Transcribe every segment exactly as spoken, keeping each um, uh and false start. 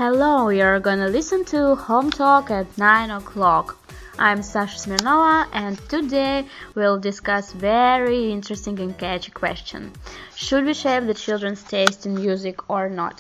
Hello, you're gonna listen to Home Talk at nine o'clock. I'm Sasha Smirnova and today we'll discuss very interesting and catchy question. Should we shape the children's taste in music or not?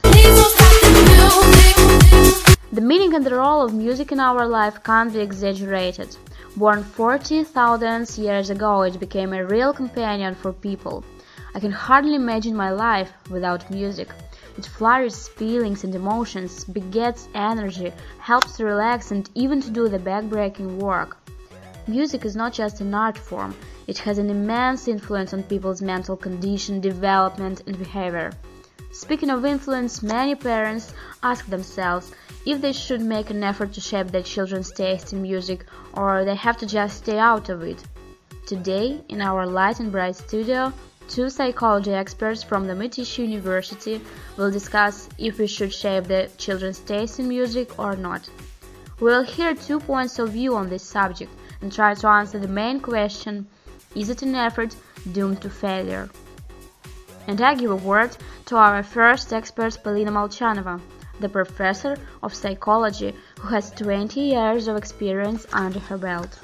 The meaning and the role of music in our life can't be exaggerated. Born forty thousand years ago, it became a real companion for people. I can hardly imagine my life without music. It flourishes feelings and emotions, begets energy, helps to relax and even to do the back-breaking work. Music is not just an art form, it has an immense influence on people's mental condition, development and behavior. Speaking of influence, many parents ask themselves if they should make an effort to shape their children's taste in music or they have to just stay out of it. Today, in our Light and Bright studio, two psychology experts from the Mitish University will discuss if we should shape the children's taste in music or not. We will hear two points of view on this subject and try to answer the main question, is it an effort doomed to failure? And I give a word to our first expert, Polina Molchanova, the professor of psychology who has twenty years of experience under her belt.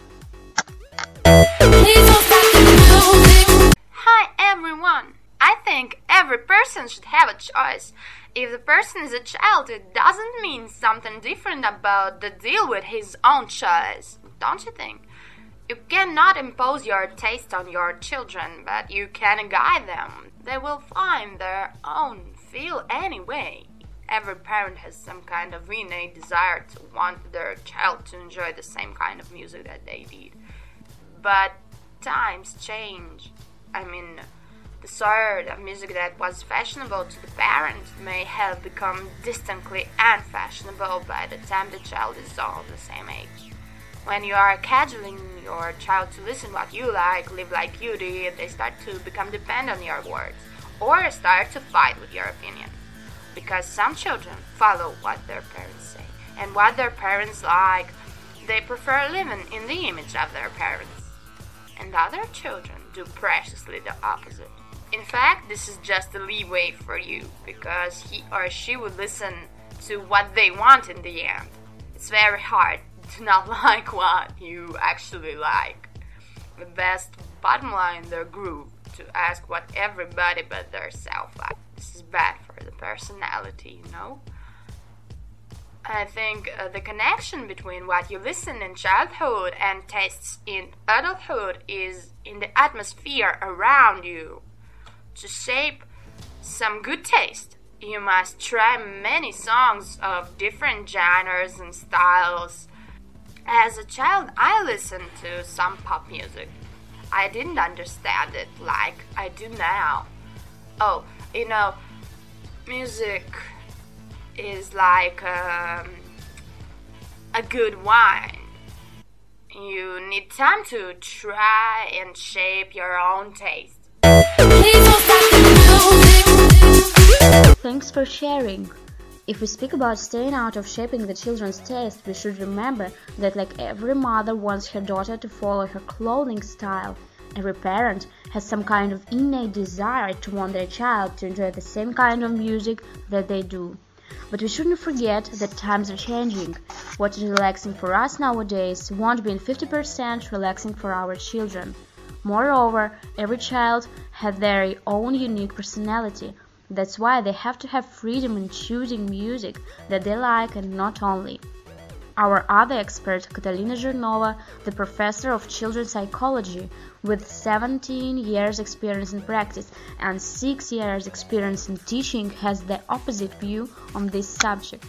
Hi everyone! I think every person should have a choice. If the person is a child, it doesn't mean something different about the deal with his own choice, don't you think? You cannot impose your taste on your children, but you can guide them. They will find their own feel anyway. Every parent has some kind of innate desire to want their child to enjoy the same kind of music that they did. But times change. I mean, the sort of music that was fashionable to the parents may have become distantly unfashionable by the time the child is all the same age. When you are cajoling your child to listen what you like, live like you did, they start to become dependent on your words or start to fight with your opinion. Because some children follow what their parents say, and what their parents like, they prefer living in the image of their parents. And other children do precisely the opposite. In fact, this is just a leeway for you, because he or she would listen to what they want in the end. It's very hard to not like what you actually like. The best bottom line in their group to ask what everybody but their self like. This is bad for the personality, you know? I think uh, the connection between what you listen in childhood and tastes in adulthood is in the atmosphere around you. To shape some good taste, you must try many songs of different genres and styles. As a child, I listened to some pop music. I didn't understand it like I do now. Oh, you know, music is like um, a good wine. You need time to try and shape your own taste. Thanks for sharing. If we speak about staying out of shaping the children's taste, we should remember that like every mother wants her daughter to follow her clothing style, every parent has some kind of innate desire to want their child to enjoy the same kind of music that they do. But we shouldn't forget that times are changing. What is relaxing for us nowadays won't be in fifty percent relaxing for our children. Moreover, every child has their own unique personality. That's why they have to have freedom in choosing music that they like and not only. Our other expert, Katalina Zhirnova, the professor of children's psychology, with seventeen years experience in practice and six years experience in teaching, has the opposite view on this subject.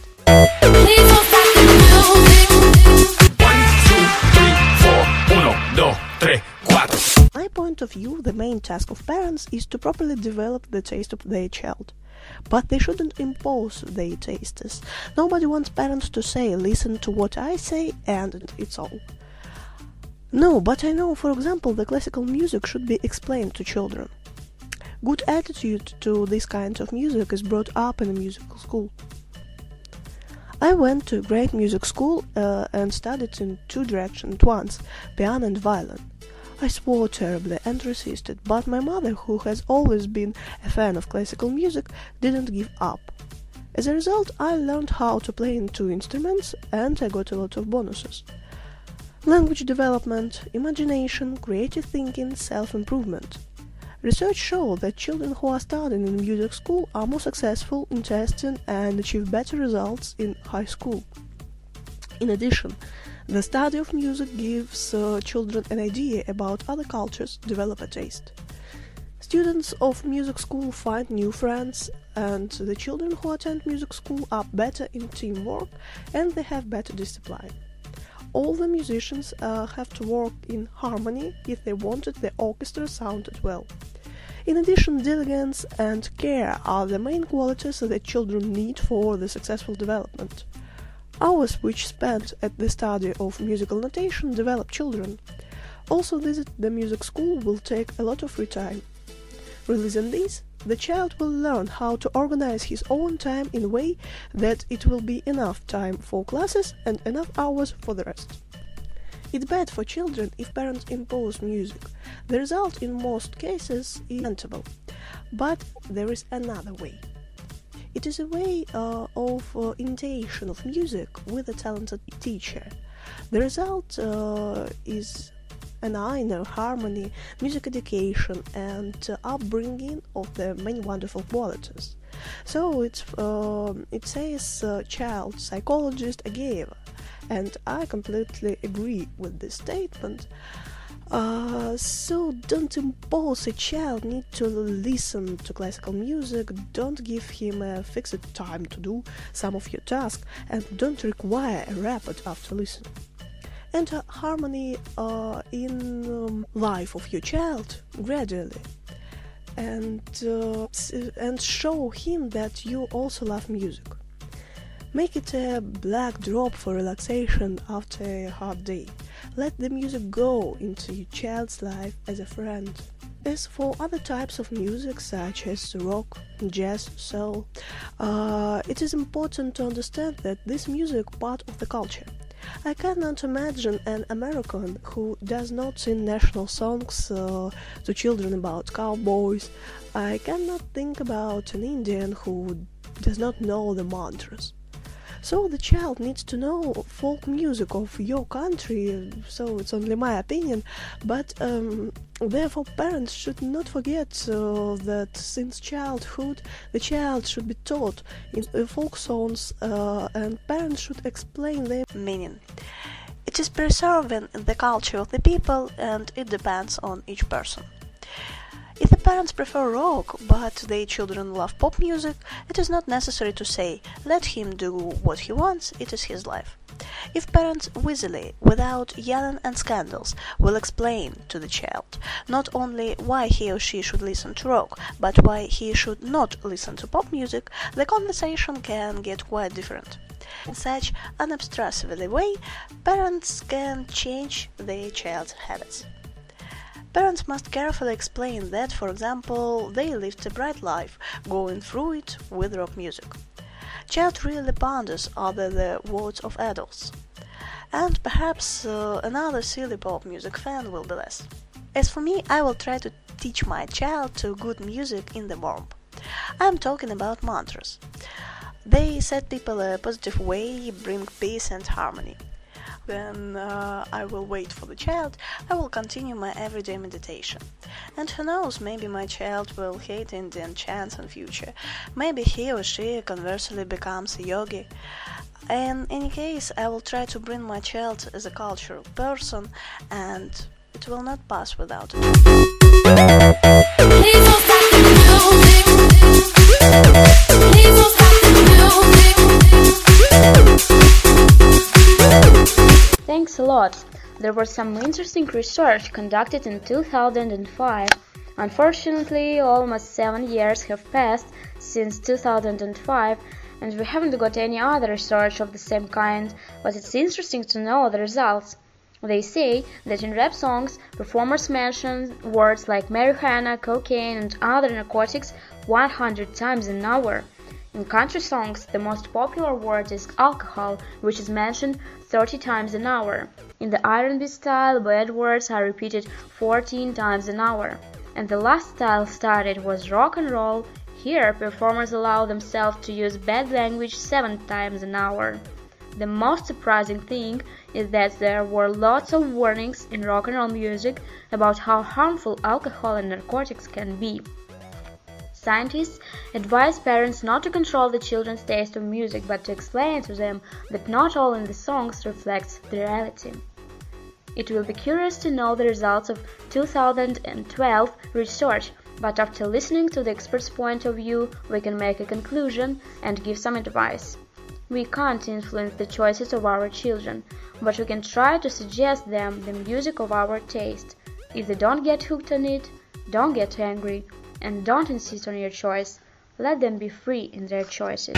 My point of view, the main task of parents is to properly develop the taste of their child. But they shouldn't impose their tastes. Nobody wants parents to say, listen to what I say and it's all. No, but I know, for example, the classical music should be explained to children. Good attitude to this kind of music is brought up in a musical school. I went to a great music school uh, and studied in two directions at once, piano and violin. I swore terribly and resisted, but my mother, who has always been a fan of classical music, didn't give up. As a result, I learned how to play in two instruments and I got a lot of bonuses. Language development, imagination, creative thinking, self-improvement. Research shows that children who are studying in music school are more successful in testing and achieve better results in high school. In addition, the study of music gives uh, children an idea about other cultures, develop a taste. Students of music school find new friends, and the children who attend music school are better in teamwork and they have better discipline. All the musicians uh, have to work in harmony if they wanted the orchestra sounded well. In addition, diligence and care are the main qualities that children need for the successful development. Hours which spent at the study of musical notation develop children. Also, visit the music school will take a lot of free time. Releasing this, the child will learn how to organize his own time in a way that it will be enough time for classes and enough hours for the rest. It's bad for children if parents impose music. The result in most cases is lamentable. But there is another way. It is a way uh, of uh, imitation of music with a talented teacher. The result uh, is an inner harmony, music education, and uh, upbringing of the many wonderful qualities. So it's, uh, it says uh, child psychologist Ageyeva, and I completely agree with this statement. Uh, so don't impose a child need to listen to classical music, don't give him a fixed time to do some of your tasks, and don't require a report after listening. Enter harmony uh, in um, life of your child gradually, and uh, and show him that you also love music. Make it a black drop for relaxation after a hard day. Let the music go into your child's life as a friend. As for other types of music such as rock, jazz, soul, uh, it is important to understand that this music is part of the culture. I cannot imagine an American who does not sing national songs uh, to children about cowboys. I cannot think about an Indian who does not know the mantras. So the child needs to know folk music of your country, so it's only my opinion, but um, therefore parents should not forget uh, that since childhood the child should be taught in uh, folk songs uh, and parents should explain their meaning. It is preserving the culture of the people and it depends on each person. If the parents prefer rock, but their children love pop music, it is not necessary to say, let him do what he wants, it is his life. If parents easily, without yelling and scandals, will explain to the child not only why he or she should listen to rock, but why he should not listen to pop music, the conversation can get quite different. In such an unobtrusively way, parents can change their child's habits. Parents must carefully explain that, for example, they lived a bright life, going through it with rock music. Child really ponders over the words of adults. And perhaps uh, another silly pop music fan will be less. As for me, I will try to teach my child to good music in the womb. I am talking about mantras. They set people a positive way, bring peace and harmony. Then uh, I will wait for the child, I will continue my everyday meditation. And who knows, maybe my child will hate Indian chants in future. Maybe he or she conversely becomes a yogi. In any case, I will try to bring my child as a cultural person, and it will not pass without it. Please don't stop the music. Please don't stop the music. Thanks a lot. There was some interesting research conducted in two thousand five. Unfortunately, almost seven years have passed since two thousand five, and we haven't got any other research of the same kind, but it's interesting to know the results. They say that in rap songs, performers mention words like marijuana, cocaine, and other narcotics one hundred times an hour. In country songs, the most popular word is alcohol, which is mentioned thirty times an hour. In the R and B style, bad words are repeated fourteen times an hour. And the last style studied was rock and roll, Here, performers allow themselves to use bad language seven times an hour. The most surprising thing is that there were lots of warnings in rock and roll music about how harmful alcohol and narcotics can be. Scientists advise parents not to control the children's taste of music, but to explain to them that not all in the songs reflects the reality. It will be curious to know the results of two thousand twelve research, but after listening to the expert's point of view, we can make a conclusion and give some advice. We can't influence the choices of our children, but we can try to suggest them the music of our taste. If they don't get hooked on it, don't get angry, and don't insist on your choice. Let them be free in their choices.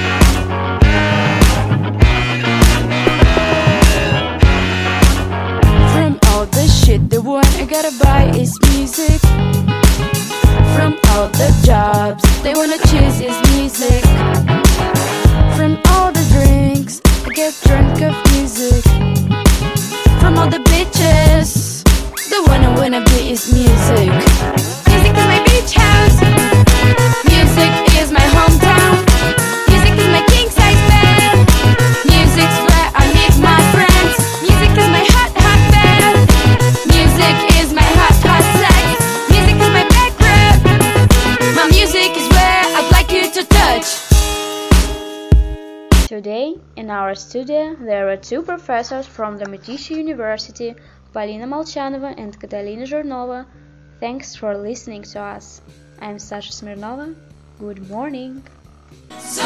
From all the shit, the one I gotta buy is music. From all the jobs, they wanna choose is music. From all the drinks, I get drunk of music. From all the bitches, the one I wanna be is music. Music is my beach house. Music is my hometown. Music is my king size bed. Music's where I meet my friends. Music is my hot, hot bed. Music is my hot, hot sex. Music is my back rib. My music is where I'd like you to touch. Today, in our studio, there are two professors from the Dramaticha University, Polina Molchanova and Katalina Zhurnova. Thanks for listening to us. I'm Sasha Smirnova. Good morning. So